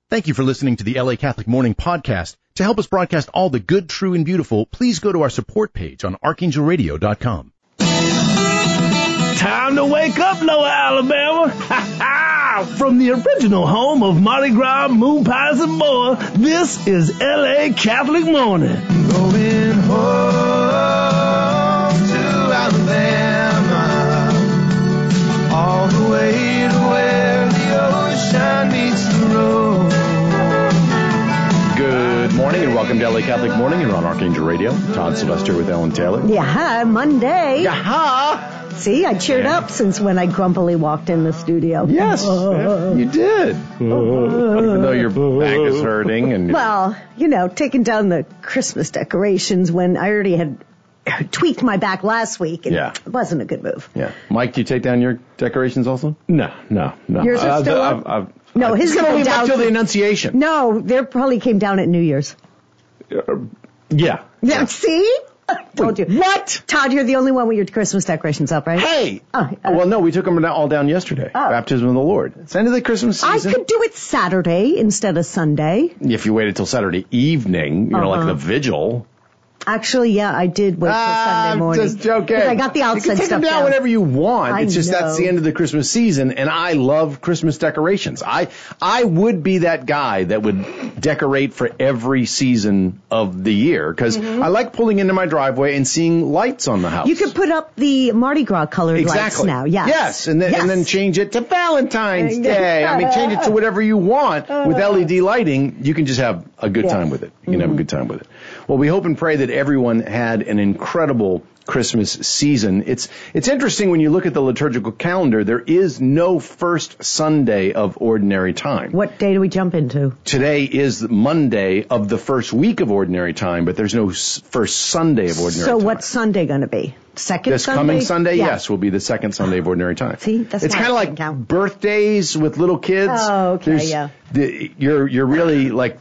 Thank you for listening to the LA Catholic Morning Podcast. To help us broadcast all the good, true, and beautiful, please go to our support page on archangelradio.com. Time to wake up, Lower Alabama. From the original home of Mardi Gras, moon pies, and more, this is LA Catholic Morning. Going home to Alabama, all the way to where the ocean meets the road. Good morning and welcome to LA Catholic Morning. You're on Archangel Radio. Todd Sylvester with Ellen Taylor. Yeah, Monday. Yaha! See, I cheered up since when I grumpily walked in the studio. Yes, you did. Even though your back is hurting. And well, taking down the Christmas decorations when I already had tweaked my back last week, and it wasn't a good move. Yeah. Mike, do you take down your decorations also? No. Yours are still up? No, his going to leave down up till the Annunciation. No, they probably came down at New Year's. Yeah. See? I told you. What? Todd, you're the only one with your Christmas decorations up, right? Hey! Well, no, we took them all down yesterday. Baptism of the Lord. It's the end of the Christmas season. I could do it Saturday instead of Sunday. If you waited till Saturday evening, like the vigil. Actually, yeah, I did wait till Sunday morning. I'm just joking. I got the outside stuff You can take them down whenever you want. It's just that's the end of the Christmas season, and I love Christmas decorations. I would be that guy that would decorate for every season of the year, because I like pulling into my driveway and seeing lights on the house. You could put up the Mardi Gras colored lights now. Yes, and then change it to Valentine's Day. I mean, change it to whatever you want. With LED lighting, you can just have a good time with it. You can have a good time with it. Well, we hope and pray that everyone had an incredible Christmas season. It's interesting when you look at the liturgical calendar, there is no first Sunday of Ordinary Time. What day do we jump into? Today is Monday of the first week of Ordinary Time, but there's no first Sunday of Ordinary Time. So what's Sunday going to be? This coming Sunday, yes, will be the second Sunday of Ordinary Time. See, that's it's kind of like birthdays with little kids. Oh, okay, You're really like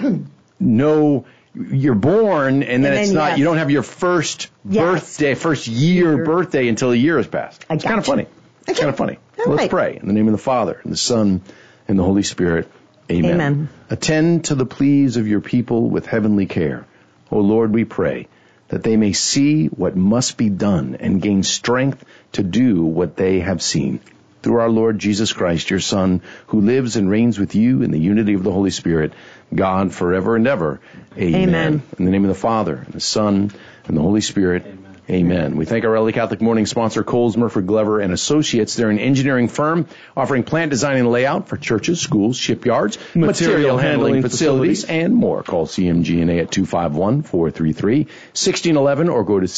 you're born, and then it's not, you don't have your first birthday, first year birthday until a year has passed. It's kind of funny. It's kind of funny. Let's pray. In the name of the Father, and the Son, and the Holy Spirit. Amen. Attend to the pleas of your people with heavenly care. O Lord, we pray that they may see what must be done and gain strength to do what they have seen. Through our Lord Jesus Christ, your Son, who lives and reigns with you in the unity of the Holy Spirit, God, forever and ever. Amen. In the name of the Father, and the Son, and the Holy Spirit. Amen. We thank our LA Catholic Morning sponsor, Coles, Murphy, Glover & Associates. They're an engineering firm offering plant design and layout for churches, schools, shipyards, material handling facilities, and more. Call CMG&A at 251-433-1611 or go to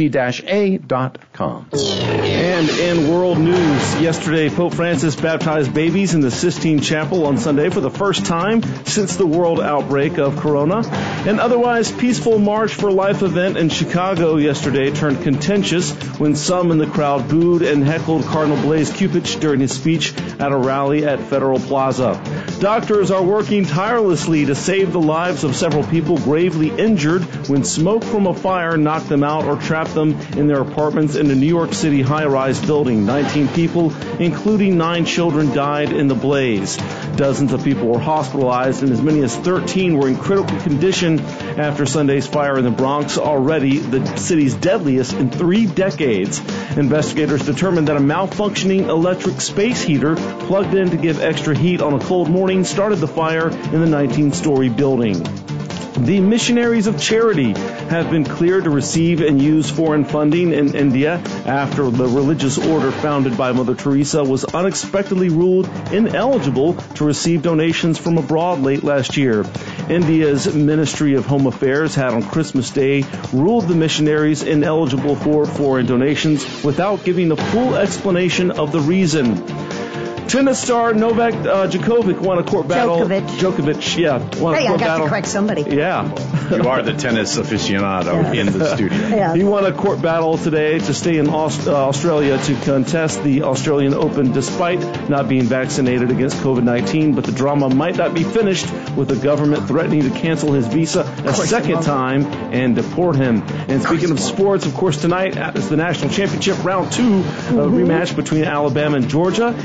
cmg-a.com. And in world news, yesterday Pope Francis baptized babies in the Sistine Chapel on Sunday for the first time since the world outbreak of corona. An otherwise peaceful March for Life event in Chicago yesterday turned contentious when some in the crowd booed and heckled Cardinal Blaise Cupich during his speech at a rally at Federal Plaza. Doctors are working tirelessly to save the lives of several people gravely injured when smoke from a fire knocked them out or trapped them in their apartments in a New York City high-rise building. 19 people, including 9 children, died in the blaze. Dozens of people were hospitalized, and as many as 13 were in critical condition after Sunday's fire in the Bronx, already the city's deadliest in 3 decades. Investigators determined that a malfunctioning electric space heater plugged in to give extra heat on a cold morning started the fire in the 19-story building. The Missionaries of Charity have been cleared to receive and use foreign funding in India after the religious order founded by Mother Teresa was unexpectedly ruled ineligible to receive donations from abroad late last year. India's Ministry of Home Affairs had on Christmas Day ruled the missionaries ineligible for foreign donations without giving a full explanation of the reason. Tennis star Novak Djokovic won a court battle. Djokovic, yeah. Won a court battle. To correct somebody. Yeah. You are the tennis aficionado in the studio. Yeah. He won a court battle today to stay in Australia to contest the Australian Open despite not being vaccinated against COVID-19. But the drama might not be finished with the government threatening to cancel his visa a second time and deport him. And speaking of sports, of course, tonight is the National Championship Round 2 rematch between Alabama and Georgia. And in the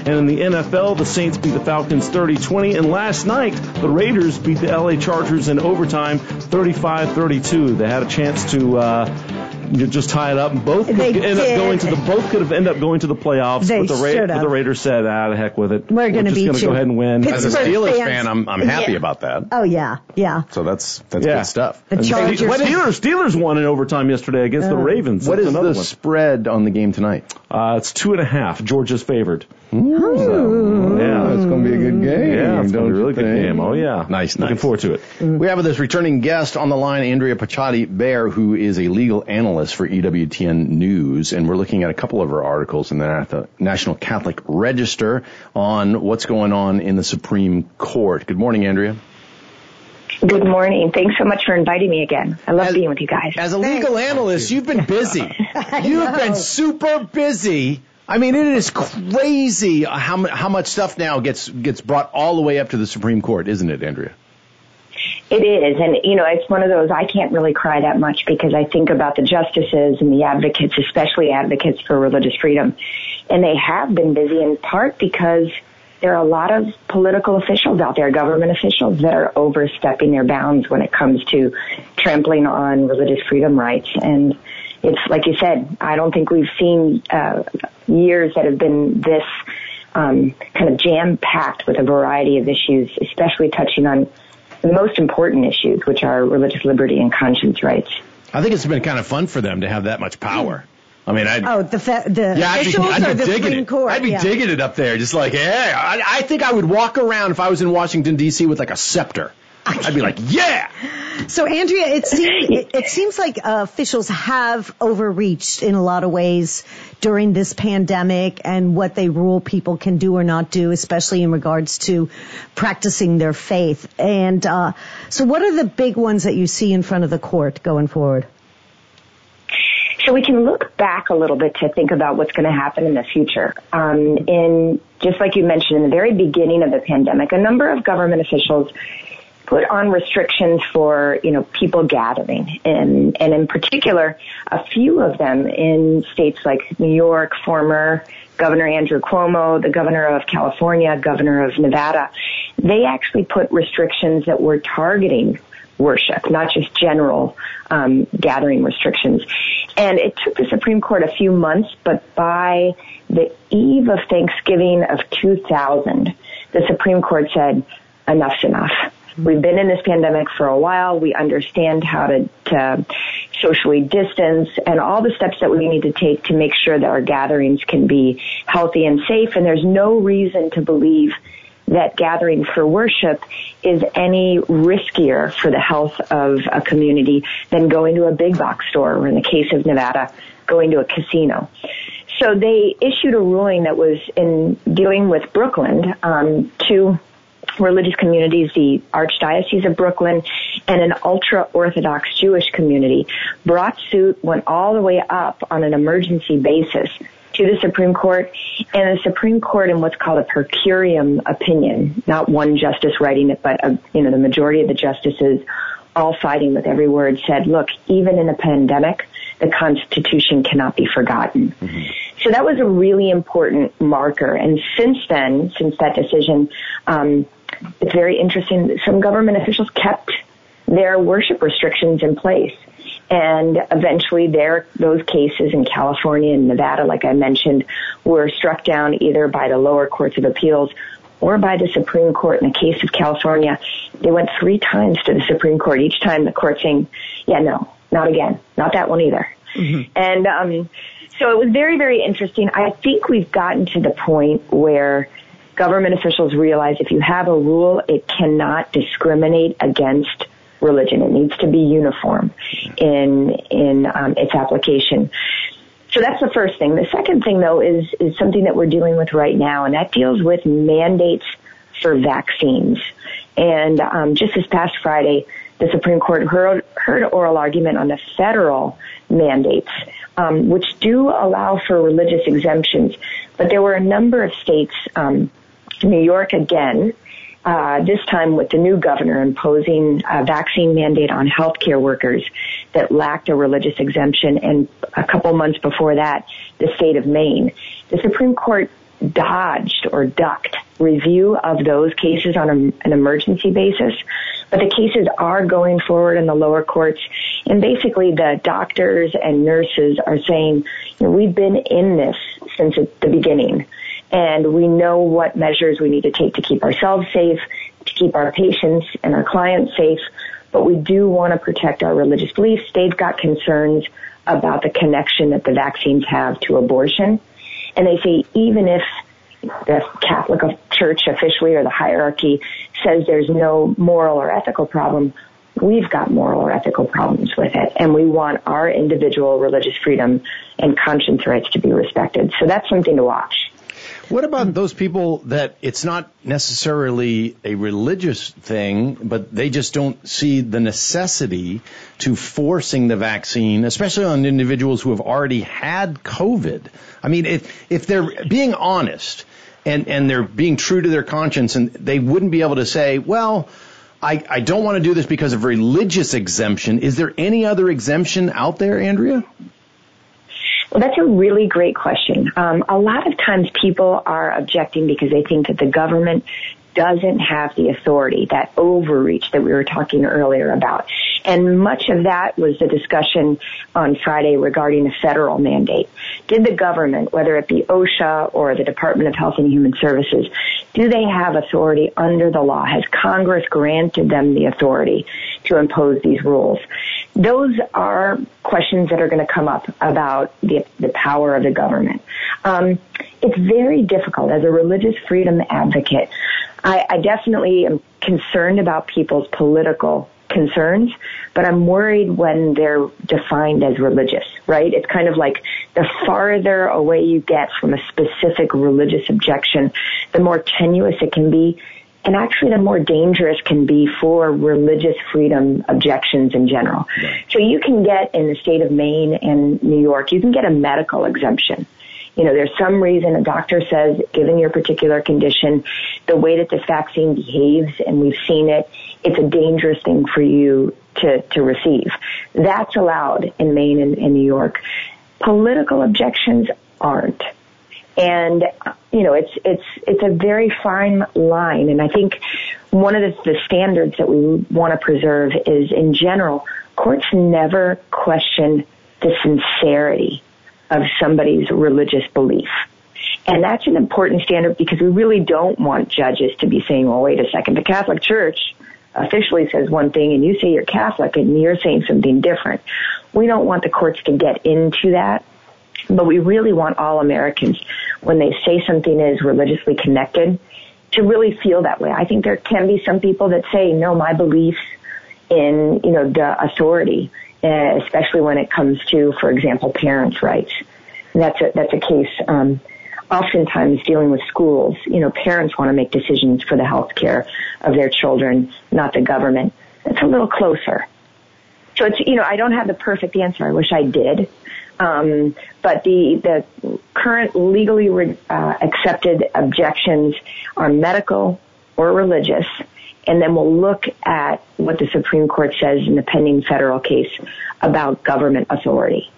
NFL, the Saints beat the Falcons 30-20, and last night, the Raiders beat the LA Chargers in overtime 35-32. They had a chance to just tie it up. Both could have ended up going to the playoffs, but the Raiders said, the heck with it. We're going to go ahead and win. As a Steelers fan, I'm happy about that. Oh, yeah. So that's good stuff. The Chargers. Steelers won in overtime yesterday against the Ravens. What is the spread on the game tonight? It's 2.5. Georgia's favored. So, yeah, it's going to be a good game. Yeah, it's going to be a really good game. Oh, yeah. Nice. Looking forward to it. We have this returning guest on the line, Andrea Pachati-Bear, who is a legal analyst for EWTN News, and we're looking at a couple of her articles in the National Catholic Register on what's going on in the Supreme Court. Good morning, Andrea. Good morning. Thanks so much for inviting me again. I love being with you guys. As a legal analyst, you've been busy. You've been super busy. I mean, it is crazy how much stuff now gets brought all the way up to the Supreme Court, isn't it, Andrea? It is. And, it's one of those, I can't really cry that much because I think about the justices and the advocates, especially advocates for religious freedom. And they have been busy in part because there are a lot of political officials out there, government officials, that are overstepping their bounds when it comes to trampling on religious freedom rights. And it's like you said, I don't think we've seen years that have been this kind of jam-packed with a variety of issues, especially touching on the most important issues, which are religious liberty and conscience rights. I think it's been kind of fun for them to have that much power. I mean, I'd be digging it. I'd be digging it up there, just like, hey, I think I would walk around if I was in Washington, D.C. with like a scepter. I'd be like, yeah. So, Andrea, it seems like officials have overreached in a lot of ways during this pandemic and what they rule people can do or not do, especially in regards to practicing their faith. And so what are the big ones that you see in front of the court going forward? So we can look back a little bit to think about what's going to happen in the future. In just like you mentioned, in the very beginning of the pandemic, a number of government officials put on restrictions for, people gathering. And in particular, a few of them in states like New York, former Governor Andrew Cuomo, the governor of California, governor of Nevada, they actually put restrictions that were targeting worship, not just general gathering restrictions. And it took the Supreme Court a few months, but by the eve of Thanksgiving of 2000, the Supreme Court said, enough's enough. We've been in this pandemic for a while. We understand how to socially distance and all the steps that we need to take to make sure that our gatherings can be healthy and safe. And there's no reason to believe that gathering for worship is any riskier for the health of a community than going to a big box store, or in the case of Nevada, going to a casino. So they issued a ruling that was in dealing with Brooklyn, two religious communities, the Archdiocese of Brooklyn and an ultra-Orthodox Jewish community, brought suit, went all the way up on an emergency basis to the Supreme Court, and the Supreme Court, in what's called a per curiam opinion, not one justice writing it, but the majority of the justices, all fighting with every word, said, look, even in a pandemic, the Constitution cannot be forgotten. Mm-hmm. So that was a really important marker. And since then, since that decision, it's very interesting. Some government officials kept their worship restrictions in place. And eventually those cases in California and Nevada, like I mentioned, were struck down either by the lower courts of appeals or by the Supreme Court. In the case of California, they went 3 times to the Supreme Court, each time the court saying, yeah, no, not again, not that one either. Mm-hmm. And so it was very, very interesting. I think we've gotten to the point where government officials realize if you have a rule, it cannot discriminate against religion. It needs to be uniform in its application. So that's the first thing. The second thing, though, is something that we're dealing with right now, and that deals with mandates for vaccines. And just this past Friday, the Supreme Court heard oral argument on the federal mandates, which do allow for religious exemptions. But there were a number of states, New York again, this time with the new governor imposing a vaccine mandate on healthcare workers that lacked a religious exemption, and a couple months before that, the state of Maine. The Supreme Court dodged or ducked review of those cases on an emergency basis. But the cases are going forward in the lower courts. And basically the doctors and nurses are saying, we've been in this since the beginning. And we know what measures we need to take to keep ourselves safe, to keep our patients and our clients safe. But we do want to protect our religious beliefs. They've got concerns about the connection that the vaccines have to abortion. And they say even if the Catholic Church officially or the hierarchy says there's no moral or ethical problem, we've got moral or ethical problems with it. And we want our individual religious freedom and conscience rights to be respected. So that's something to watch. What about those people that it's not necessarily a religious thing, but they just don't see the necessity to forcing the vaccine, especially on individuals who have already had COVID? I mean, if they're being honest and they're being true to their conscience, and they wouldn't be able to say, well, I don't want to do this because of religious exemption. Is there any other exemption out there, Andrea? Well, that's a really great question. A lot of times people are objecting because they think that the government doesn't have the authority, that overreach that we were talking earlier about. And much of that was the discussion on Friday regarding a federal mandate. Did the government, whether it be OSHA or the Department of Health and Human Services, do they have authority under the law? Has Congress granted them the authority to impose these rules? Those are questions that are going to come up about the power of the government. It's very difficult. As a religious freedom advocate, I definitely am concerned about people's political concerns, but I'm worried when they're defined as religious, right? It's kind of like the farther away you get from a specific religious objection, the more tenuous it can be. And actually the more dangerous can be for religious freedom objections in general. Right. So you can get, in the state of Maine and New York, you can get a medical exemption. There's some reason a doctor says, given your particular condition, the way that this vaccine behaves, and we've seen it, it's a dangerous thing for you to receive. That's allowed in Maine and New York. Political objections aren't. And, it's a very fine line. And I think one of the standards that we want to preserve is, in general, courts never question the sincerity of somebody's religious belief. And that's an important standard because we really don't want judges to be saying, well, wait a second, the Catholic Church officially says one thing and you say you're Catholic and you're saying something different. We don't want the courts to get into that. But we really want all Americans, when they say something is religiously connected, to really feel that way. I think there can be some people that say, no, my beliefs in, the authority, especially when it comes to, for example, parents' rights. And that's a case, oftentimes dealing with schools. Parents want to make decisions for the health care of their children, not the government. It's a little closer. So it's, I don't have the perfect answer. I wish I did. But the current legally accepted objections are medical or religious, and then we'll look at what the Supreme Court says in the pending federal case about government authority.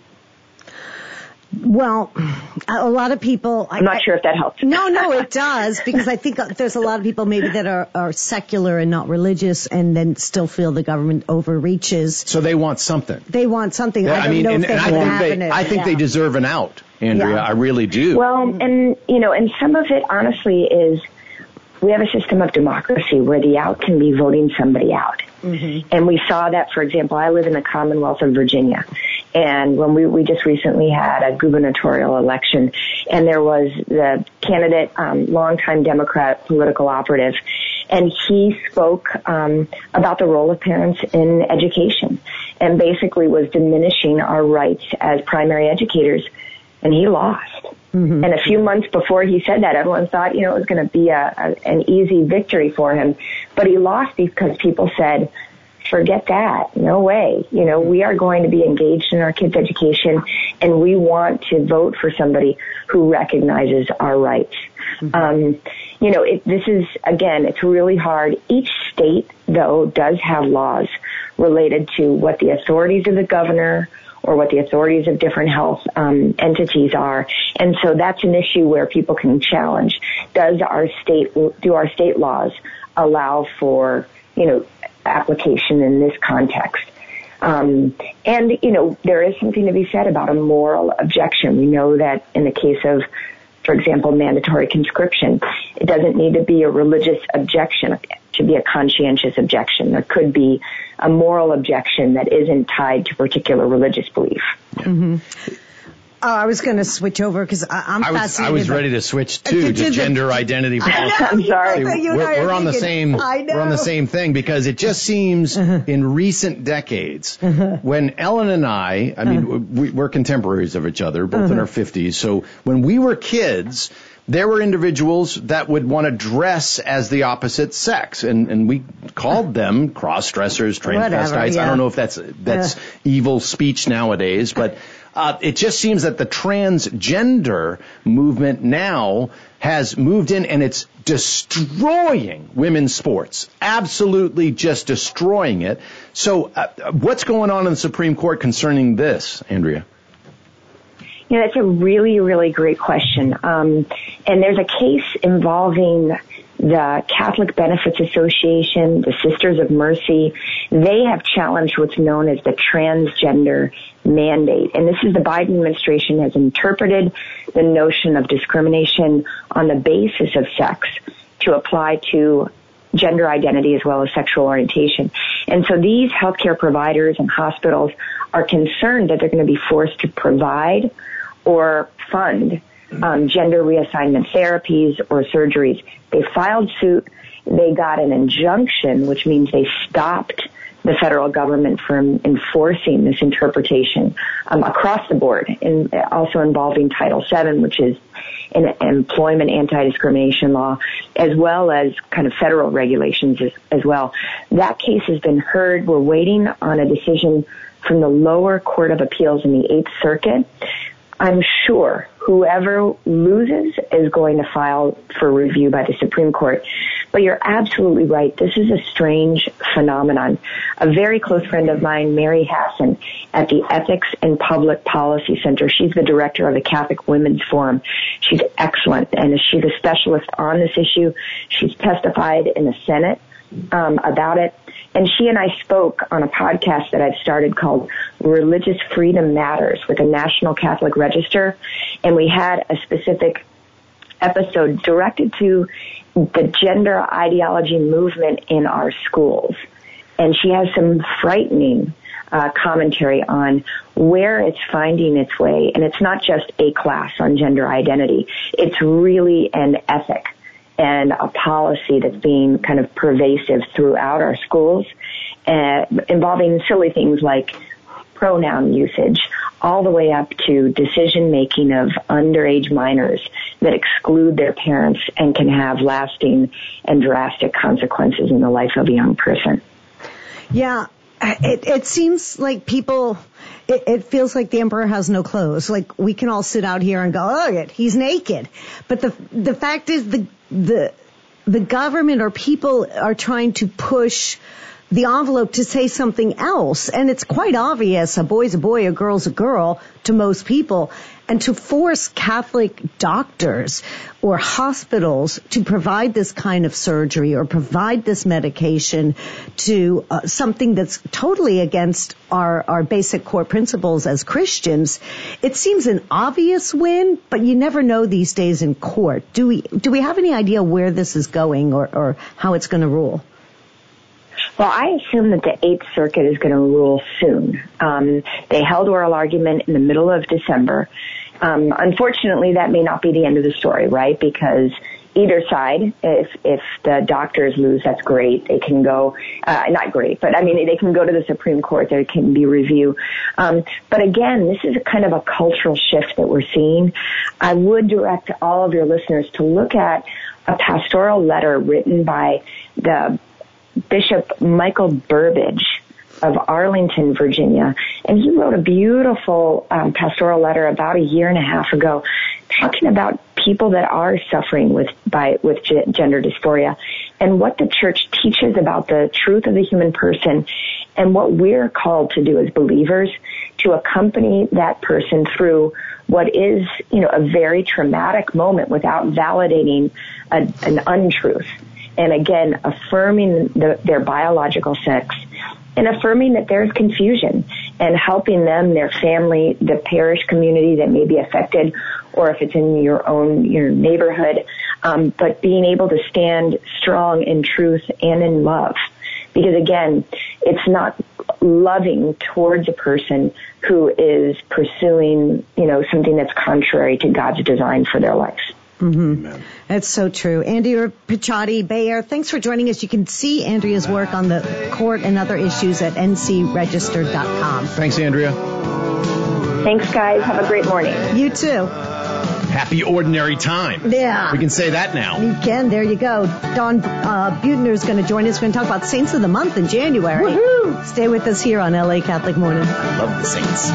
Well, a lot of people... I'm not sure if that helps. No, it does, because I think there's a lot of people maybe that are secular and not religious and then still feel the government overreaches. So they want something. They want something. Yeah, I think they deserve an out, Andrea. Yeah. I really do. Well, and some of it, honestly, is we have a system of democracy where the out can be voting somebody out. Mm-hmm. And we saw that, for example, I live in the Commonwealth of Virginia. And when we just recently had a gubernatorial election, and there was the candidate, longtime Democrat political operative, and he spoke about the role of parents in education and basically was diminishing our rights as primary educators, and he lost. Mm-hmm. And a few months before he said that, everyone thought, it was going to be an easy victory for him. But he lost because people said, forget that. No way. We are going to be engaged in our kids' education, and we want to vote for somebody who recognizes our rights. Mm-hmm. This is, again, it's really hard. Each state, though, does have laws related to what the authorities of the governor or what the authorities of different health entities are. And so that's an issue where people can challenge. Do our state laws allow for, application in this context? And, there is something to be said about a moral objection. We know that in the case of, for example, mandatory conscription, it doesn't need to be a religious objection to be a conscientious objection. There could be a moral objection that isn't tied to particular religious belief. Mm-hmm. Oh, I was going to switch over because I'm fascinated. I was ready to switch to gender identity policy. I'm sorry. We're on the same. We're on the same thing because it just seems in recent decades when Ellen and I mean, we're contemporaries of each other, both in our 50s. So when we were kids, there were individuals that would want to dress as the opposite sex, and we called them cross-dressers, transvestites. I don't know if that's evil speech nowadays, but it just seems that the transgender movement now has moved in, and it's destroying women's sports, absolutely just destroying it. So what's going on in the Supreme Court concerning this, Andrea? That's a really, really great question. And there's a case involving the Catholic Benefits Association, the Sisters of Mercy. They have challenged what's known as the transgender mandate. And this is the Biden administration has interpreted the notion of discrimination on the basis of sex to apply to gender identity as well as sexual orientation. And so these healthcare providers and hospitals are concerned that they're going to be forced to provide or fund gender reassignment therapies or surgeries. They filed suit. They got an injunction, which means they stopped the federal government from enforcing this interpretation across the board, and also involving Title VII, which is an employment anti-discrimination law, as well as kind of federal regulations as well. That case has been heard. We're waiting on a decision from the lower court of appeals in the 8th Circuit. I'm sure whoever loses is going to file for review by the Supreme Court. But you're absolutely right. This is a strange phenomenon. A very close friend of mine, Mary Hassan, at the Ethics and Public Policy Center, she's the director of the Catholic Women's Forum. She's excellent, and she's a specialist on this issue. She's testified in the Senate about it. And she and I spoke on a podcast that I've started called Religious Freedom Matters with the National Catholic Register. And we had a specific episode directed to the gender ideology movement in our schools. And she has some frightening commentary on where it's finding its way. And it's not just a class on gender identity. It's really an ethic and a policy that's being kind of pervasive throughout our schools, involving silly things like pronoun usage, all the way up to decision-making of underage minors that exclude their parents and can have lasting and drastic consequences in the life of a young person. Yeah, it seems like people... It feels like the emperor has no clothes. Like, we can all sit out here and go, oh, he's naked. But the fact is the government or people are trying to push the envelope to say something else. And it's quite obvious a boy's a boy, a girl's a girl to most people. And to force Catholic doctors or hospitals to provide this kind of surgery or provide this medication to something that's totally against our basic core principles as Christians, it seems an obvious win, but you never know these days in court. Do we have any idea where this is going or how it's going to rule? Well, I assume that the 8th Circuit is going to rule soon. They held oral argument in the middle of December. Unfortunately, that may not be the end of the story, right? Because either side, if the doctors lose, that's great. They can go, not great, but I mean, they can go to the Supreme Court. There can be review. But again, this is a kind of a cultural shift that we're seeing. I would direct all of your listeners to look at a pastoral letter written by the Bishop Michael Burbidge of Arlington, Virginia. And he wrote a beautiful pastoral letter about a year and a half ago talking about people that are suffering with gender dysphoria and what the church teaches about the truth of the human person and what we're called to do as believers to accompany that person through what is, a very traumatic moment without validating an untruth. And again, affirming their biological sex and affirming that there's confusion and helping them, their family, the parish community that may be affected, or if it's in your neighborhood, but being able to stand strong in truth and in love. Because again, it's not loving towards a person who is pursuing, something that's contrary to God's design for their life. Mm-hmm. That's so true. Andrea Picciotti, Bayer, thanks for joining us. You can see Andrea's work on the court and other issues at ncregister.com. Thanks, Andrea. Thanks, guys. Have a great morning. You too. Happy ordinary time. Yeah. We can say that now. You can. There you go. Dawn Buettner is going to join us. We're going to talk about Saints of the Month in January. Woohoo! Stay with us here on LA Catholic Morning. I love the Saints.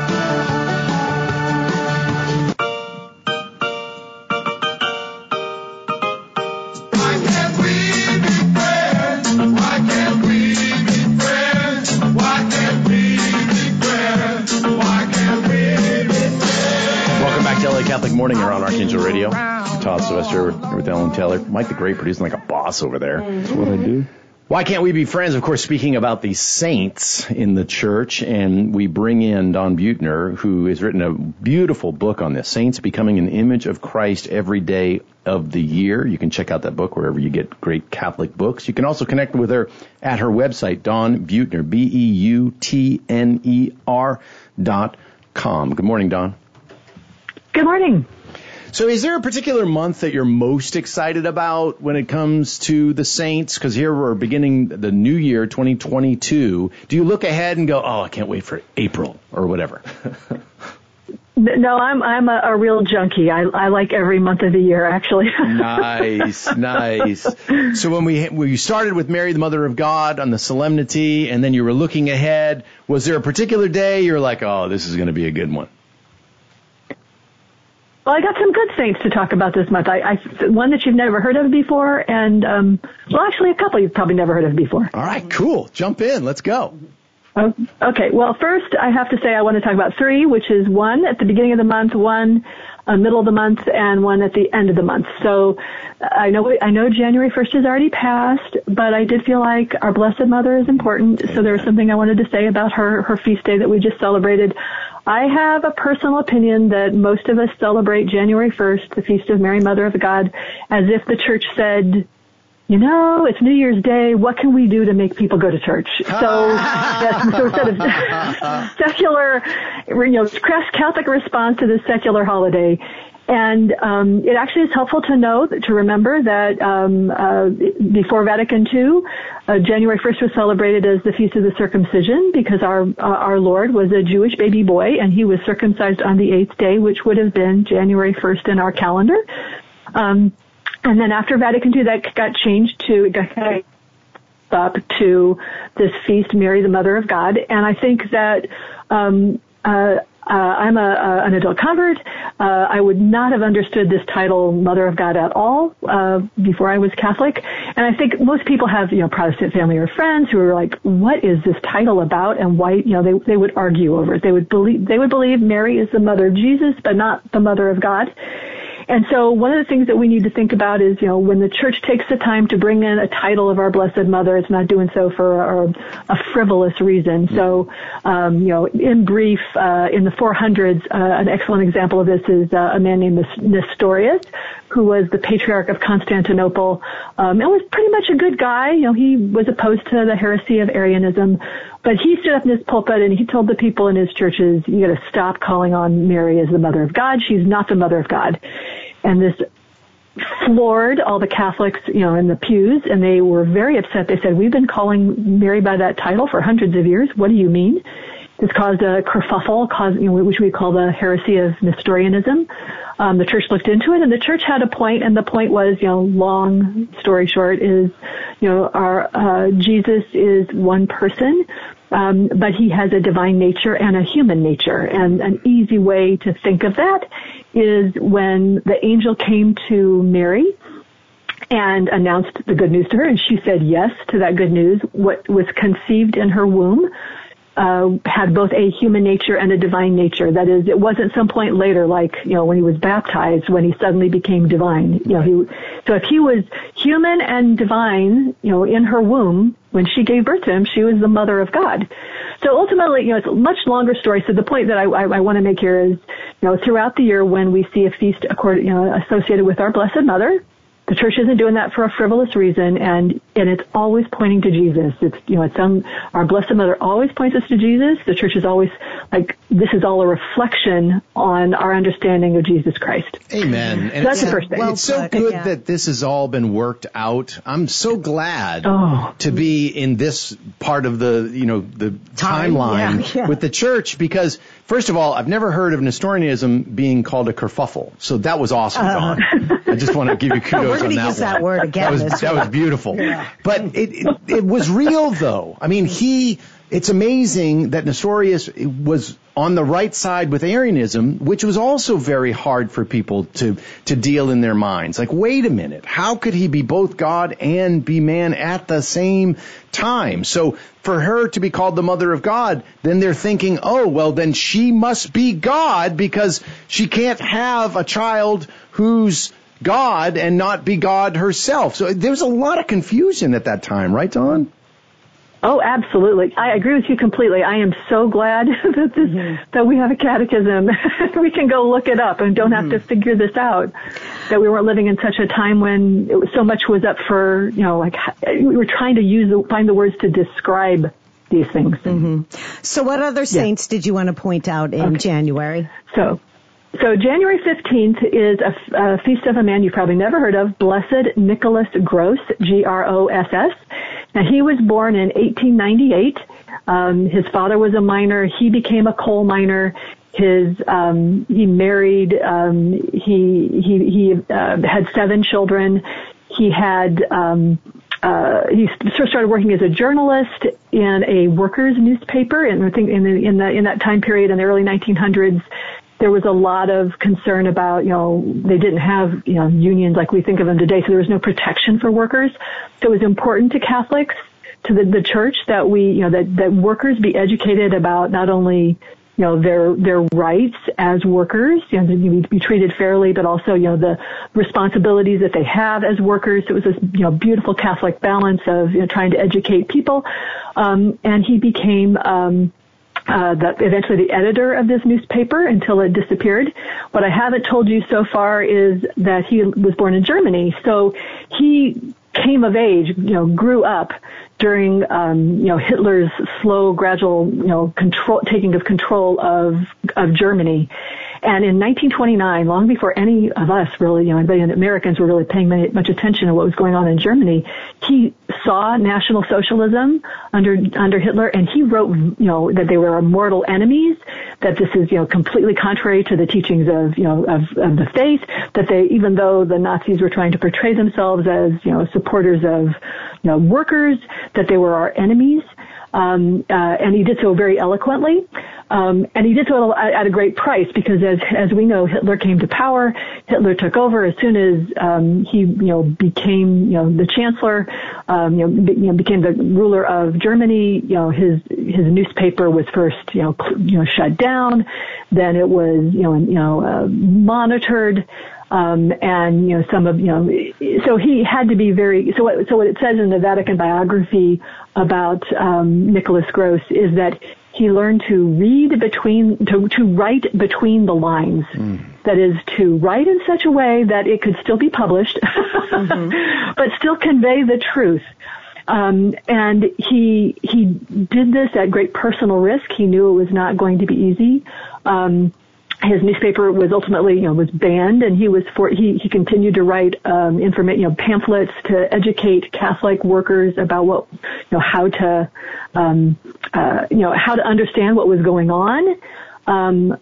Catholic Morning here on Archangel Radio. Todd Sylvester with Ellen Taylor. Mike the Great producing like a boss over there. That's what I do. Why can't we be friends? Of course, speaking about the saints in the church, and we bring in Dawn Buettner, who has written a beautiful book on this, Saints Becoming an Image of Christ Every Day of the Year. You can check out that book wherever you get great Catholic books. You can also connect with her at her website, Dawn Buettner, BEUTNER.com. Good morning, Dawn. Good morning. So is there a particular month that you're most excited about when it comes to the saints? Because here we're beginning the new year, 2022. Do you look ahead and go, oh, I can't wait for April or whatever? No, I'm a real junkie. I like every month of the year, actually. Nice. So when we started with Mary, the Mother of God, on the solemnity, and then you were looking ahead, was there a particular day you're like, oh, this is going to be a good one? Well, I got some good saints to talk about this month. One that you've never heard of before, and, actually a couple you've probably never heard of before. All right, cool. Jump in. Let's go. Okay. Well, first I have to say I want to talk about three, which is one at the beginning of the month, one middle of the month, and one at the end of the month. So I know January 1st has already passed, but I did feel like our Blessed Mother is important. So there was something I wanted to say about her feast day that we just celebrated. I have a personal opinion that most of us celebrate January 1st, the Feast of Mary, Mother of God, as if the church said, it's New Year's Day. What can we do to make people go to church? So that's sort of secular, Catholic response to this secular holiday. And it actually is helpful to remember that before Vatican II, January 1st was celebrated as the Feast of the Circumcision because our Lord was a Jewish baby boy and he was circumcised on the 8th day, which would have been January 1st in our calendar. And then after Vatican II, that got changed to this feast, Mary, the Mother of God. And I think that I'm an adult convert. I would not have understood this title, Mother of God, at all before I was Catholic. And I think most people have, Protestant family or friends who are like, "What is this title about?" And why, they would argue over it. They would believe Mary is the mother of Jesus, but not the Mother of God. And so one of the things that we need to think about is, when the church takes the time to bring in a title of our Blessed Mother, it's not doing so for a frivolous reason. So, in brief, in the 400s, an excellent example of this is a man named Nestorius, who was the Patriarch of Constantinople, and was pretty much a good guy. He was opposed to the heresy of Arianism, but he stood up in his pulpit and he told the people in his churches, you got to stop calling on Mary as the Mother of God. She's not the Mother of God. And this floored all the Catholics, in the pews, and they were very upset. They said, "We've been calling Mary by that title for hundreds of years. What do you mean?" This caused a kerfuffle, which we call the heresy of Nestorianism. The church looked into it, and the church had a point, and the point was, long story short, is, our Jesus is one person, but he has a divine nature and a human nature. And an easy way to think of that is when the angel came to Mary and announced the good news to her, and she said yes to that good news. What was conceived in her womb had both a human nature and a divine nature. That is, it wasn't some point later, like, when he was baptized, when he suddenly became divine. So if he was human and divine, in her womb, when she gave birth to him, she was the mother of God. So ultimately, it's a much longer story. So the point that I want to make here is, throughout the year when we see a feast associated with our Blessed Mother, the church isn't doing that for a frivolous reason, and it's always pointing to Jesus. Our Blessed Mother always points us to Jesus. The church is always like, this is all a reflection on our understanding of Jesus Christ. Amen. And so that's the first thing. Well, it's so good that this has all been worked out. I'm so glad to be in this part of the timeline with the church, because first of all, I've never heard of Nestorianism being called a kerfuffle. So that was awesome, Dawn. I just want to give you kudos. We're going to use that word again. That was beautiful. Yeah. But it was real, though. I mean, it's amazing that Nestorius was on the right side with Arianism, which was also very hard for people to deal in their minds. Like, wait a minute, how could he be both God and be man at the same time? So for her to be called the Mother of God, then they're thinking, oh, well, then she must be God, because she can't have a child who's God and not be God herself. So there was a lot of confusion at that time, right, Dawn? Oh, absolutely. I agree with you completely. I am so glad that we have a catechism. We can go look it up and don't have to figure this out. That we weren't living in such a time when so much was up for, we were trying to find the words to describe these things. Mm-hmm. So what other saints did you want to point out in January? So January 15th is a feast of a man you've probably never heard of, Blessed Nicholas Gross, Gross. Now, he was born in 1898. His father was a miner. He became a coal miner. He married. He had 7 children. He had. He started working as a journalist in a workers' newspaper, and I think in that time period in the early 1900s. There was a lot of concern about, they didn't have, unions like we think of them today, so there was no protection for workers. So it was important to Catholics, to the church, that that workers be educated about not only, their rights as workers, to be treated fairly, but also, the responsibilities that they have as workers. It was this, beautiful Catholic balance of, trying to educate people. And he became, eventually the editor of this newspaper until it disappeared. What I haven't told you so far is that he was born in Germany. So he came of age, grew up during, Hitler's slow, gradual, taking of control of Germany. And in 1929, long before any of us really, Americans were really paying much attention to what was going on in Germany, he saw National Socialism under Hitler, and he wrote, that they were mortal enemies, that this is, completely contrary to the teachings of the faith, that even though the Nazis were trying to portray themselves as, supporters of, workers, that they were our enemies. And he did so very eloquently. And he did so at a great price, because as we know, Hitler came to power. Hitler took over as soon as, he, became, the chancellor, became the ruler of Germany. His newspaper was first, shut down. Then it was, monitored. And, so he had to be so what it says in the Vatican biography about, Nicholas Gross is that he learned to write between the lines. That is, to write in such a way that it could still be published, but still convey the truth. And he did this at great personal risk. He knew it was not going to be easy. His newspaper was ultimately, was banned, and he continued to write, pamphlets to educate Catholic workers about how to understand what was going on.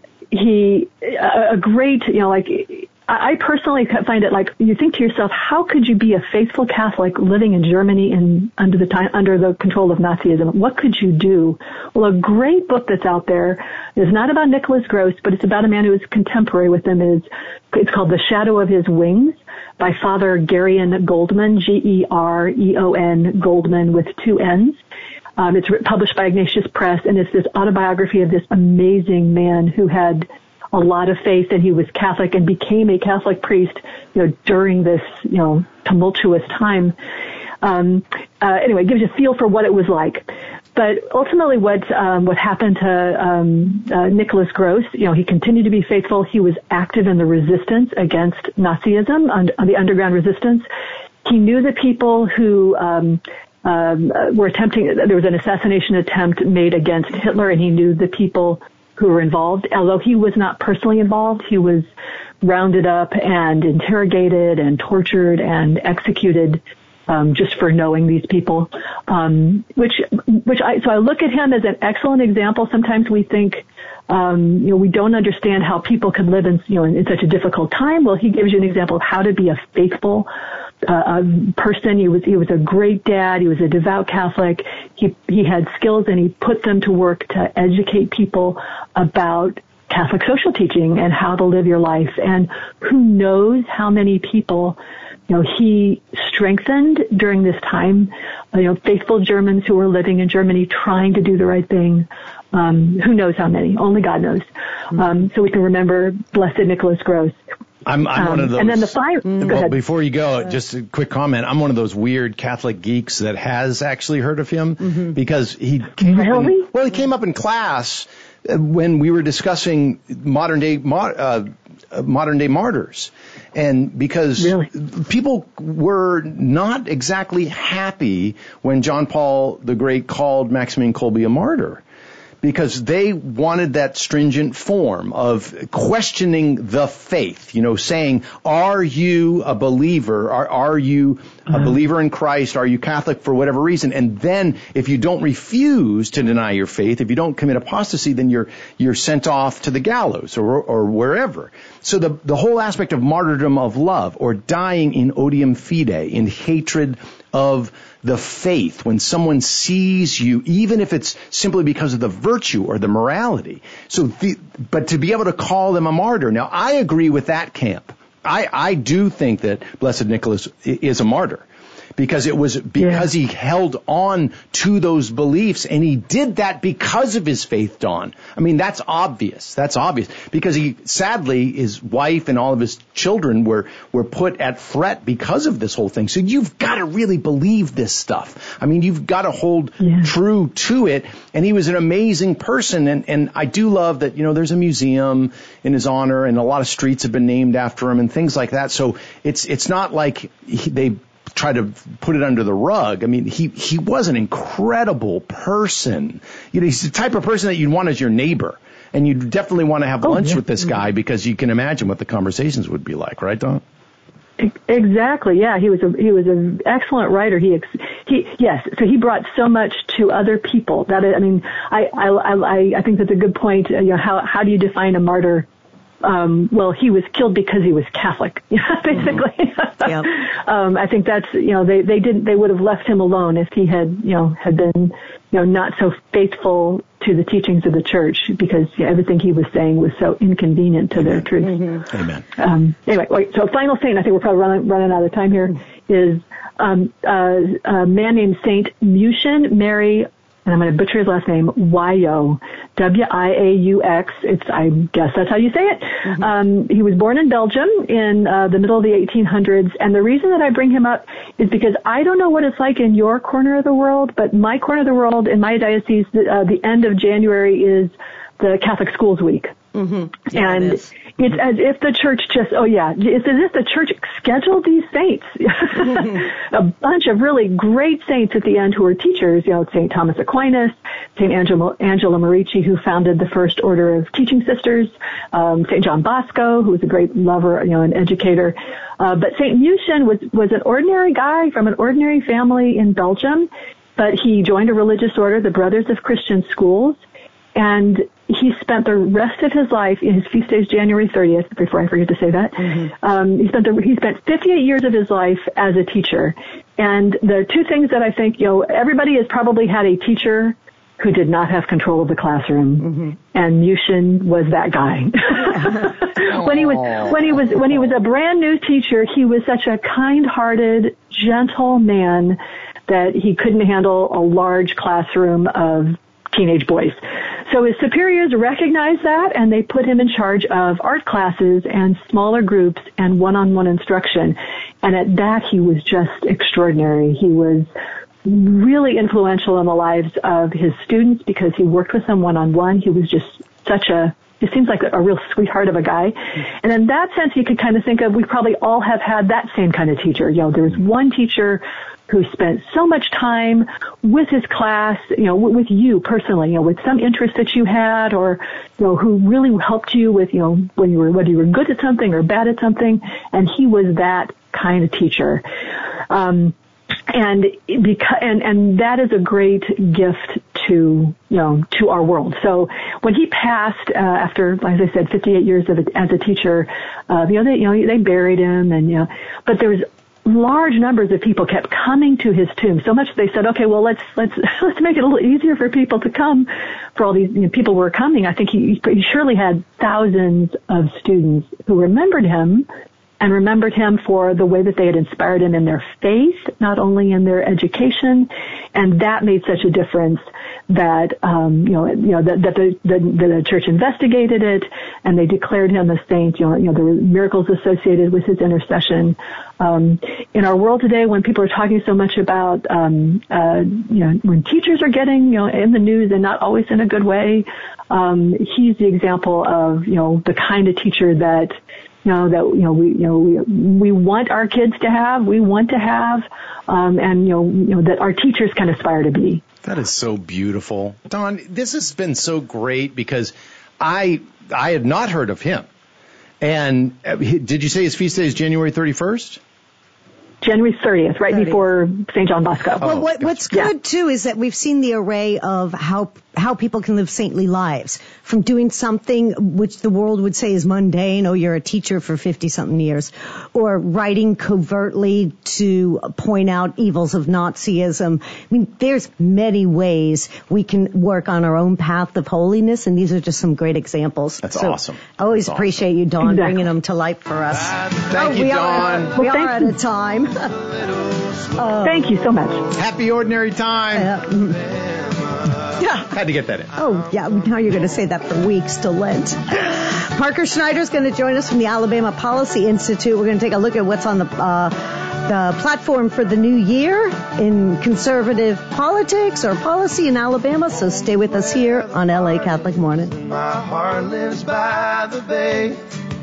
I personally find it like, you think to yourself, how could you be a faithful Catholic living in Germany and under the control of Nazism? What could you do? Well, a great book that's out there is not about Nicholas Gross, but it's about a man who is contemporary with him. It's called The Shadow of His Wings by Father Gereon Goldman, Gereon Goldman with 2 N's. It's published by Ignatius Press, and it's this autobiography of this amazing man who had a lot of faith, and he was Catholic and became a Catholic priest, during this, tumultuous time. Anyway, it gives you a feel for what it was like. But ultimately what happened to, Nicholas Gross, he continued to be faithful. He was active in the resistance against Nazism, on the underground resistance. He knew the people who, were attempting, there was an assassination attempt made against Hitler, and he knew the people who were involved. Although he was not personally involved, he was rounded up and interrogated and tortured and executed, just for knowing these people. So I look at him as an excellent example. Sometimes we think, we don't understand how people can live in such a difficult time. Well, he gives you an example of how to be a faithful person. He was a great dad. He was a devout Catholic. He had skills, and he put them to work to educate people about Catholic social teaching and how to live your life. And who knows how many people, he strengthened during this time, faithful Germans who were living in Germany trying to do the right thing. Who knows how many? Only God knows. So we can remember Blessed Nicholas Gross. I'm one of those. And then the fire. Go ahead. Before you go, just a quick comment. I'm one of those weird Catholic geeks that has actually heard of him because he came he came up in class when we were discussing modern day martyrs. And because people were not exactly happy when John Paul the Great called Maximilian Kolbe a martyr, because they wanted that stringent form of questioning the faith, saying, are you a believer? Are you a believer in Christ? Are you Catholic for whatever reason? And then if you don't refuse to deny your faith, if you don't commit apostasy, then you're sent off to the gallows or wherever. So the whole aspect of martyrdom of love, or dying in odium fide, in hatred of the faith, when someone sees you, even if it's simply because of the virtue or the morality. But to be able to call them a martyr. Now, I agree with that camp. I do think that Blessed Nicholas is a martyr, because it was because he held on to those beliefs, and he did that because of his faith, Dawn. I mean, that's obvious. That's obvious, because sadly, his wife and all of his children were put at threat because of this whole thing. So you've got to really believe this stuff. I mean, you've got to hold true to it. And he was an amazing person. And I do love that, there's a museum in his honor, and a lot of streets have been named after him and things like that. So it's not like they try to put it under the rug. I mean, he was an incredible person. He's the type of person that you'd want as your neighbor. And you definitely want to have lunch with this guy, because you can imagine what the conversations would be like, right, Dawn? Exactly. Yeah, he was an excellent writer. So he brought so much to other people. I think that's a good point. How do you define a martyr? Well, he was killed because he was Catholic, basically. Yep. I think that's, they would have left him alone if he had been, not so faithful to the teachings of the church, because everything he was saying was so inconvenient to their truth. Amen. Anyway, so final thing, I think we're probably running out of time here, is a man named Saint Mucian Mary, and I'm going to butcher his last name, Wyaux, W-I-A-U-X. I guess that's how you say it. He was born in Belgium in the middle of the 1800s. And the reason that I bring him up is because I don't know what it's like in your corner of the world, but my corner of the world, in my diocese, the end of January is the Catholic Schools Week. And it's as if the church it's as if the church scheduled these saints. A bunch of really great saints at the end who were teachers, St. Thomas Aquinas, St. Angela Merici, who founded the first order of teaching sisters, St. John Bosco, who was a great lover, an educator. But St. Mucian was an ordinary guy from an ordinary family in Belgium, but he joined a religious order, the Brothers of Christian Schools, and he spent the rest of his life, in his feast day is January 30th, before I forget to say that. He spent 58 years of his life as a teacher. And the two things that I think, everybody has probably had a teacher who did not have control of the classroom. And Mucian was that guy. When he was a brand new teacher, he was such a kind-hearted, gentle man that he couldn't handle a large classroom of teenage boys. So his superiors recognized that, and they put him in charge of art classes and smaller groups and one-on-one instruction. And at that, he was just extraordinary. He was really influential in the lives of his students because he worked with them one-on-one. He was just it seems like a real sweetheart of a guy. And in that sense, you could kind of think of, we probably all have had that same kind of teacher. There was one teacher who spent so much time with his class, with you personally, with some interest that you had, or, who really helped you with, whether you were good at something or bad at something. And he was that kind of teacher. And that is a great gift to our world. So when he passed, after, as I said, 58 years as a teacher, they buried him but there was large numbers of people kept coming to his tomb, so much they said, okay, well, let's make it a little easier for people to come. For all these people were coming, I think he surely had thousands of students who remembered him and remembered him for the way that they had inspired him in their faith, not only in their education, and that made such a difference that that the church investigated it and they declared him a saint. There were miracles associated with his intercession. In our world today, when people are talking so much about when teachers are getting in the news and not always in a good way, he's the example of the kind of teacher that we want our kids to have, we want to have, and that our teachers can aspire to be. That is so beautiful. Dawn, this has been so great because I had not heard of him. And did you say his feast day is January 31st? January 30th, right before St. John Bosco. Well, what's good, too, is that we've seen the array of how people can live saintly lives, from doing something which the world would say is mundane, you're a teacher for 50-something years, or writing covertly to point out evils of Nazism. I mean, there's many ways we can work on our own path of holiness, and these are just some great examples. That's awesome. I always appreciate you, Dawn, bringing them to light for us. Thank you, Dawn. We are out of time. Thank you so much. Happy ordinary time. Had to get that in. Oh, yeah. Now you're going to say that for weeks till Lent. Parker Schneider's going to join us from the Alabama Policy Institute. We're going to take a look at what's on the platform for the new year in conservative politics or policy in Alabama. So stay with us here on LA Catholic Morning. My heart lives by the bay.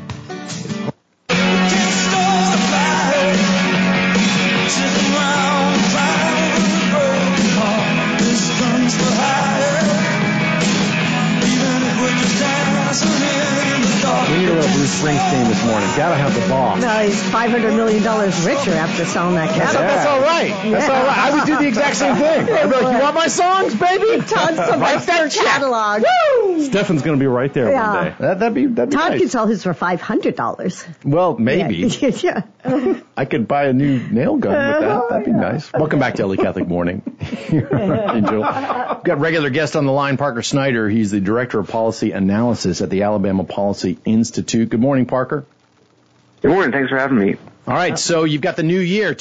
We need a little Bruce Springsteen this morning. Gotta have the ball. No, he's $500 million richer after selling that catalog. That's all right. That's all right. I would do the exact same thing. I'd be like, you want my songs, baby? Todd's the master catalog. Woo! Stefan's going to be right there one day. That'd be Todd nice. could sell his for $500. Well, maybe. Yeah. I could buy a new nail gun with that. That'd be nice. Welcome back to LA Catholic Morning. Angel. We've got regular guest on the line, Parker Snyder. He's the Director of Policy Analysis at the Alabama Policy Institute. Good morning, Parker. Good morning. Thanks for having me. All right. So you've got the new year,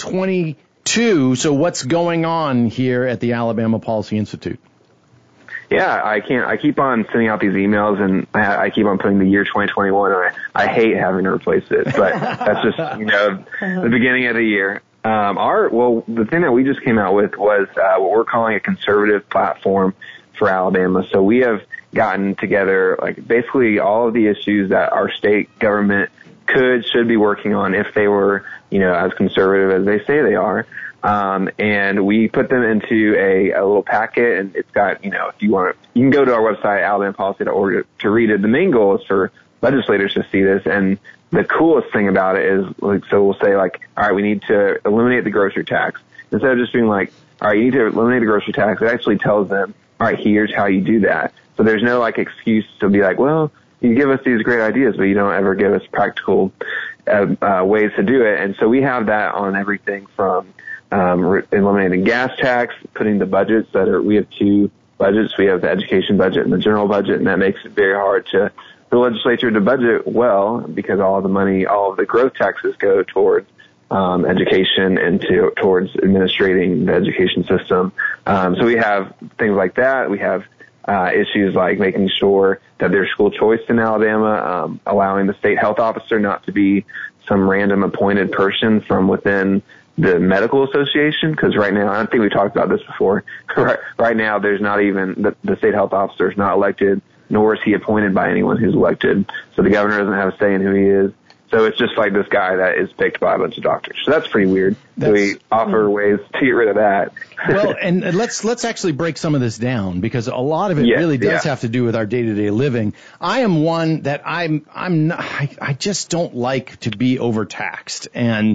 2022. So what's going on here at the Alabama Policy Institute? Yeah, I keep on sending out these emails, and I keep on putting the year 2021, and I hate having to replace it, but that's just, the beginning of the year. The thing that we just came out with was what we're calling a conservative platform for Alabama. So we have gotten together, basically all of the issues that our state government should be working on if they were, as conservative as they say they are. And we put them into a little packet, and it's got, if you want, you can go to our website, alabamapolicy.org, to read it. The main goal is for legislators to see this, and the coolest thing about it is, so we'll say, all right, we need to eliminate the grocery tax. Instead of just being all right, you need to eliminate the grocery tax, it actually tells them, all right, here's how you do that. So there's no, excuse to be well, you give us these great ideas, but you don't ever give us practical ways to do it. And so we have that on everything from eliminating gas tax, putting the budgets we have two budgets. We have the education budget and the general budget, and that makes it very hard for the legislature to budget well because all of the growth taxes go towards education and towards administrating the education system. So we have things like that. We have issues like making sure that there's school choice in Alabama, allowing the state health officer not to be some random appointed person from within the medical association, because right now, I think we talked about this before, right now there's not even, the state health officer is not elected, nor is he appointed by anyone who's elected. So the governor doesn't have a say in who he is. So it's just like this guy that is picked by a bunch of doctors. So that's pretty weird. So we offer ways to get rid of that. Well, and let's actually break some of this down, because a lot of it really does have to do with our day-to-day living. I am one that I just don't like to be overtaxed,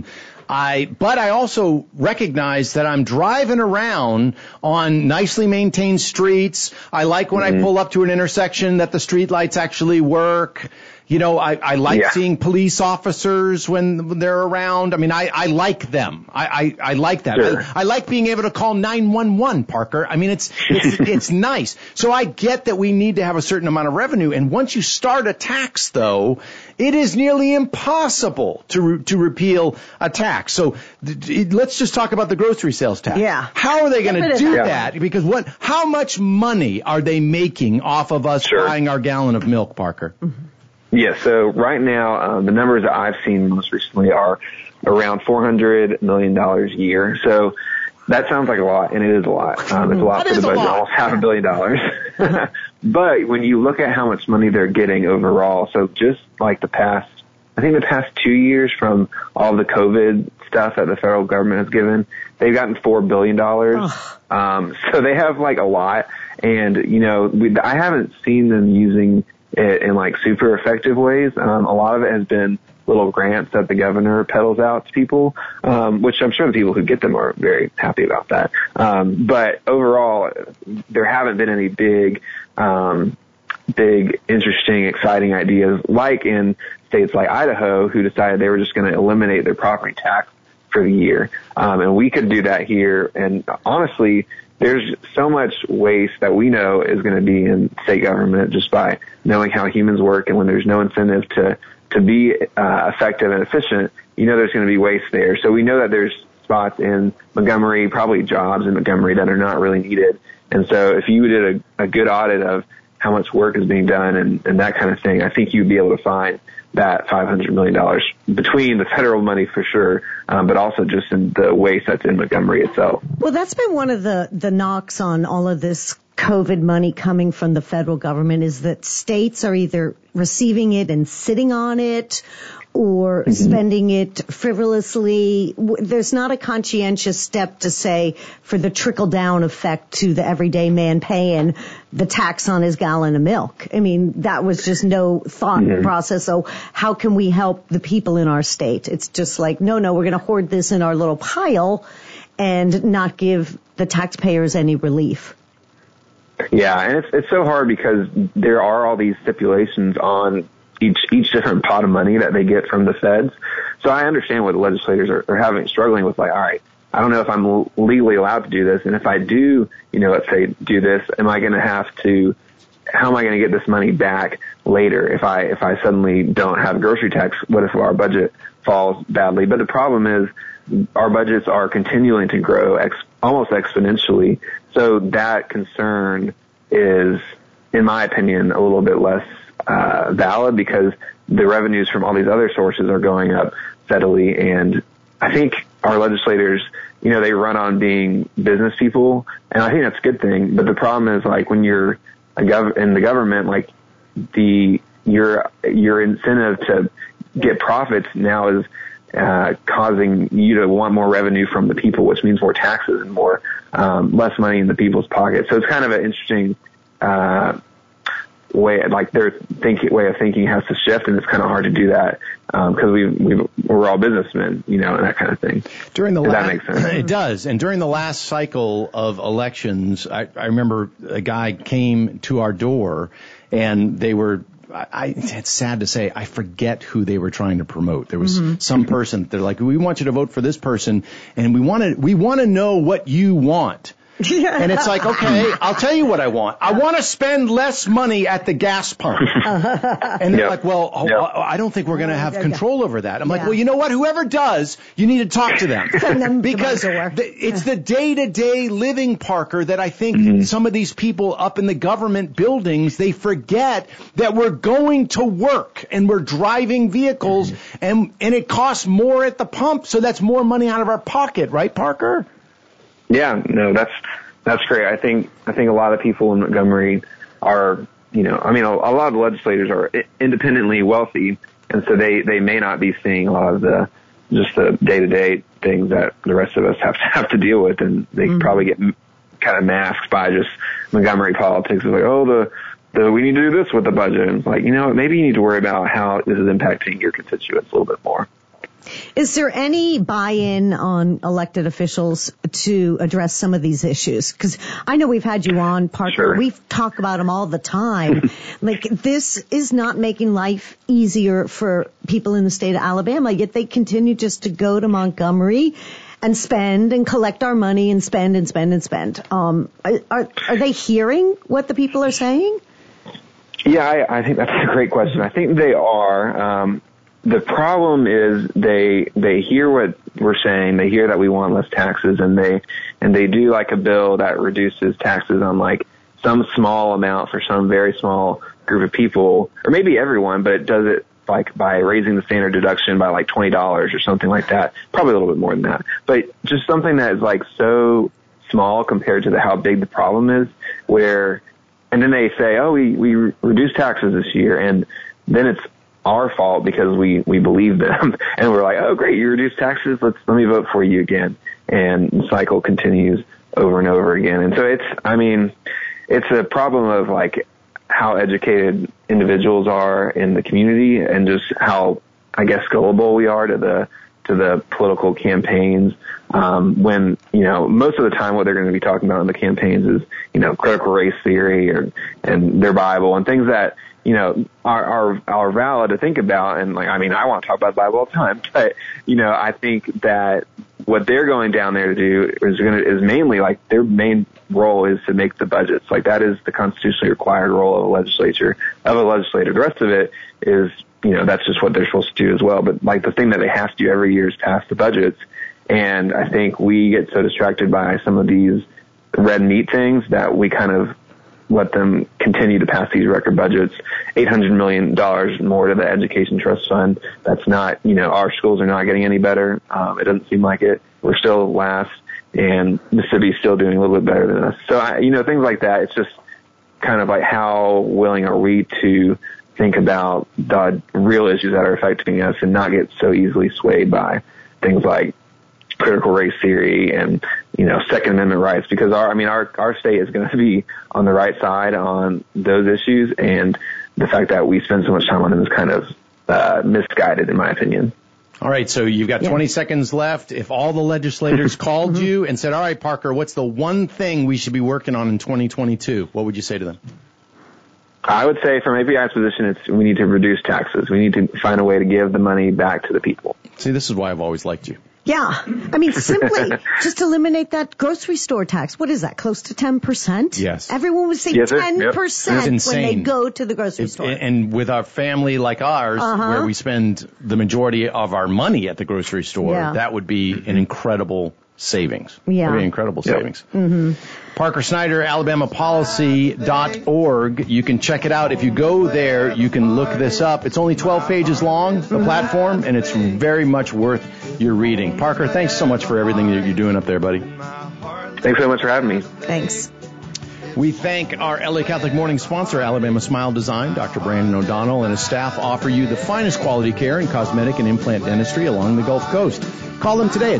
but I also recognize that I'm driving around on nicely maintained streets. I like when I pull up to an intersection that the street lights actually work. You know, I like seeing police officers when they're around. I mean, I like them. I like that. Sure. I like being able to call 911, Parker. I mean, it's nice. So I get that we need to have a certain amount of revenue. And once you start a tax, though, it is nearly impossible to repeal a tax. So let's just talk about the grocery sales tax. Yeah. How are they going to do that? Because how much money are they making off of us buying our gallon of milk, Parker? Mm-hmm. Yeah, so right now, the numbers that I've seen most recently are around $400 million a year. So that sounds like a lot, and it is a lot. It's a lot for the budget, almost $500 million. But when you look at how much money they're getting overall, so just like the past 2 years from all the COVID stuff that the federal government has given, they've gotten $4 billion. So they have like a lot. And, you know, I haven't seen them using it in like super effective ways. A lot of it has been little grants that the governor peddles out to people, which I'm sure the people who get them are very happy about that. But overall, there haven't been any big, interesting, exciting ideas like in states like Idaho, who decided they were just going to eliminate their property tax for the year. And we could do that here. And honestly, there's so much waste that we know is going to be in state government just by knowing how humans work. And when there's no incentive to be effective and efficient, you know there's going to be waste there. So we know that there's spots in Montgomery, probably jobs in Montgomery that are not really needed. And so if you did a good audit of how much work is being done and that kind of thing, I think you'd be able to find that $500 million between the federal money for sure, but also just in the waste that's in Montgomery itself. Well, that's been one of the knocks on all of this COVID money coming from the federal government, is that states are either receiving it and sitting on it or spending it frivolously. There's not a conscientious step to say for the trickle-down effect to the everyday man paying the tax on his gallon of milk. I mean, that was just no thought process. So how can we help the people in our state? It's just like, no, we're going to hoard this in our little pile and not give the taxpayers any relief. Yeah, and it's so hard because there are all these stipulations on each different pot of money that they get from the feds. So I understand what the legislators are struggling with, like, all right, I don't know if I'm legally allowed to do this. And if I do, let's say do this, how am I going to get this money back later if I suddenly don't have grocery tax? What if our budget falls badly? But the problem is our budgets are continuing to grow almost exponentially. So that concern is, in my opinion, a little bit less valid because the revenues from all these other sources are going up steadily. And I think our legislators, they run on being business people, and I think that's a good thing. But the problem is, like, when you're in the government, like your incentive to get profits now is causing you to want more revenue from the people, which means more taxes and more less money in the people's pockets. So it's kind of an interesting way, like their way of thinking has to shift, and it's kind of hard to do that because we're all businessmen, and that kind of thing. That makes sense. It does. And during the last cycle of elections, I remember a guy came to our door, and they were. It's sad to say, I forget who they were trying to promote. There was some person. They're like, we want you to vote for this person, and we want to know what you want. And it's like, okay, I'll tell you what I want. I want to spend less money at the gas pump. And they're like, well, I don't think we're going to have control over that. I'm like, well, you know what? Whoever does, you need to talk to them. Because it's the day-to-day living, Parker, that I think some of these people up in the government buildings, they forget that we're going to work and we're driving vehicles and it costs more at the pump. So that's more money out of our pocket, right, Parker? Yeah, no, that's great. I think a lot of people in Montgomery are, a lot of the legislators are independently wealthy, and so they may not be seeing a lot of the day-to-day things that the rest of us have to deal with, and they probably get kind of masked by just Montgomery politics. It's like, we need to do this with the budget. And it's like, maybe you need to worry about how this is impacting your constituents a little bit more. Is there any buy-in on elected officials to address some of these issues? Because I know we've had you on, Parker. Sure. We've talked about them all the time. Like, this is not making life easier for people in the state of Alabama, yet they continue just to go to Montgomery and spend and collect our money and spend and spend and spend. Are they hearing what the people are saying? Yeah, I think that's a great question. I think they are. The problem is they hear what we're saying. They hear that we want less taxes, and they do like a bill that reduces taxes on like some small amount for some very small group of people, or maybe everyone, but it does it like by raising the standard deduction by like $20 or something like that. Probably a little bit more than that, but just something that is like so small compared to how big the problem is. And then they say, oh, we reduced taxes this year, and then it's our fault because we believe them, and we're like, oh great, you reduced taxes, let me vote for you again, and the cycle continues over and over again. And so it's a problem of like how educated individuals are in the community, and just how, I guess, gullible we are to the political campaigns. When, most of the time what they're going to be talking about in the campaigns is, critical race theory and their Bible and things that, are valid to think about. And I want to talk about the Bible all the time, but, I think that what they're going down there to do is mainly like their main role is to make the budgets. Like that is the constitutionally required role of a legislator. The rest of it is, that's just what they're supposed to do as well. But like the thing that they have to do every year is pass the budgets. And I think we get so distracted by some of these red meat things that we kind of let them continue to pass these record budgets. $800 million more to the Education Trust Fund. That's not, our schools are not getting any better. It doesn't seem like it. We're still last, and Mississippi's still doing a little bit better than us. So, things like that. It's just kind of like how willing are we to think about the real issues that are affecting us and not get so easily swayed by things like critical race theory and, Second Amendment rights, because our state is going to be on the right side on those issues, and the fact that we spend so much time on them is kind of misguided, in my opinion. All right, so you've got 20 seconds left. If all the legislators called you and said, all right, Parker, what's the one thing we should be working on in 2022? What would you say to them? I would say from API's position, we need to reduce taxes. We need to find a way to give the money back to the people. See, this is why I've always liked you. Yeah. Simply just eliminate that grocery store tax. What is that? Close to 10%? Yes. Everyone would say 10% when they go to the grocery store. And with a family like ours, where we spend the majority of our money at the grocery store, that would be an incredible savings. Yeah. Very incredible savings. Mm-hmm. Parker Snyder, AlabamaPolicy.org. You can check it out. If you go there, you can look this up. It's only 12 pages long, the platform, and it's very much worth your reading. Parker, thanks so much for everything that you're doing up there, buddy. Thanks so much for having me. Thanks. We thank our LA Catholic Morning sponsor, Alabama Smile Design. Dr. Brandon O'Donnell and his staff offer you the finest quality care in cosmetic and implant dentistry along the Gulf Coast. Call them today at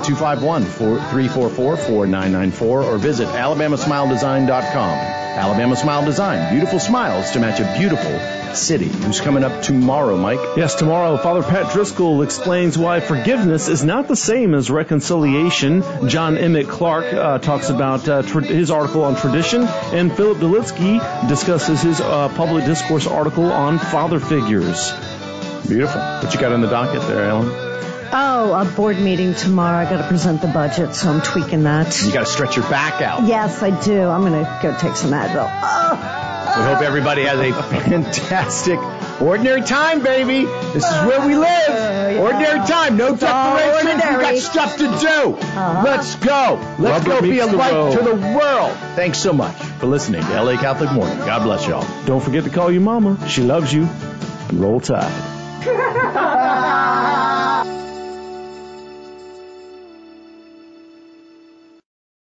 251-344-4994 or visit alabamasmiledesign.com. Alabama Smile Design, beautiful smiles to match a beautiful city. Who's coming up tomorrow, Mike? Yes, tomorrow, Father Pat Driscoll explains why forgiveness is not the same as reconciliation. John Emmett Clark talks about his article on tradition, and Philip Delitsky discusses his public discourse article on father figures. Beautiful. What you got on the docket there, Alan? Oh, a board meeting tomorrow. I got to present the budget, so I'm tweaking that. You got to stretch your back out. Yes, I do. I'm going to go take some Advil. We hope everybody has a fantastic ordinary time, baby. This is where we live. Ordinary time. No declarations. We got stuff to do. Let's go. Let's go be a light to the world. Thanks so much for listening to LA Catholic Morning. God bless y'all. Don't forget to call your mama. She loves you. And roll Tide.